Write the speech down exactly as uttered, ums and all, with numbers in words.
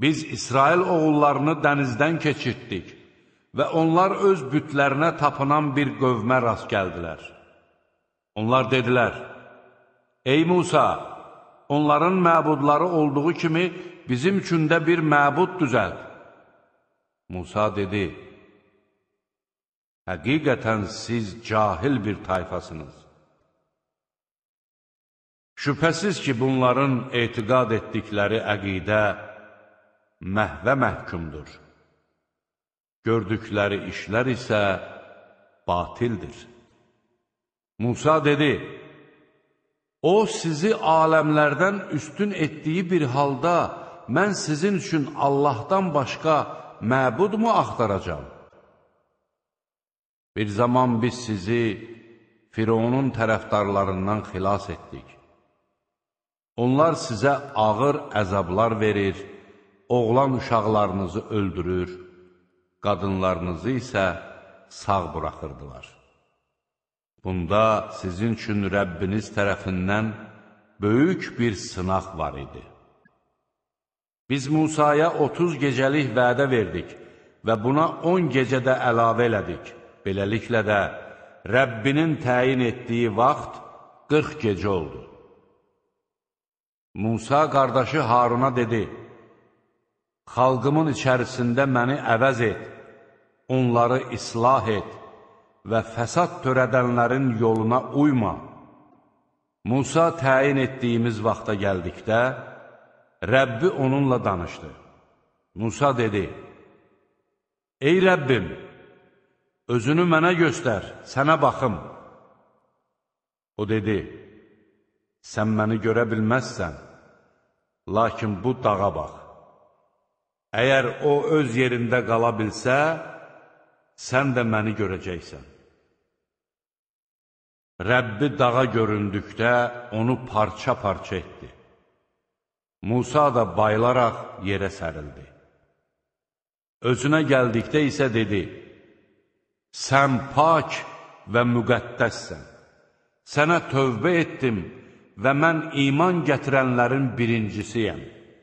Biz İsrail oğullarını dənizdən keçirtdik və onlar öz bütlərinə tapınan bir qövmə rast gəldilər. Onlar dedilər, ey Musa, onların məbudları olduğu kimi bizim üçün də bir məbud düzəld. Musa dedi, həqiqətən siz cahil bir tayfasınız. Şübhəsiz ki, bunların etiqad etdikləri əqidə məhvə məhkumdur. Gördükləri işlər isə batildir. Musa dedi, o sizi aləmlərdən üstün etdiyi bir halda mən sizin üçün Allahdan başqa məbud mu axtaracam? Bir zaman biz sizi Fironun tərəfdarlarından xilas etdik. Onlar sizə ağır əzablar verir, oğlan uşaqlarınızı öldürür, qadınlarınızı isə sağ buraxırdılar. Bunda sizin üçün Rəbbiniz tərəfindən böyük bir sınaq var idi. Biz Musaya otuz gecəlik vədə verdik və buna on gecədə əlavə elədik. Beləliklə də Rəbbinin təyin etdiyi vaxt qırx gecə oldu. Musa qardaşı Haruna dedi, xalqımın içərisində məni əvəz et, onları islah et və fəsad törədənlərin yoluna uyma. Musa təyin etdiyimiz vaxta gəldikdə, Rəbbi onunla danışdı. Musa dedi, ey Rəbbim, özünü mənə göstər, sənə baxım. O dedi, sən məni görə bilməzsən, lakin bu dağa bax. Əgər o öz yerində qala bilsə, sən də məni görəcəksən. Rəbbi dağa göründükdə onu parça-parça etdi. Musa da bayılaraq yerə sərildi. Özünə gəldikdə isə dedi, sən pak və müqəddəssən. Sənə tövbə etdim və mən iman gətirənlərin birincisiyəm.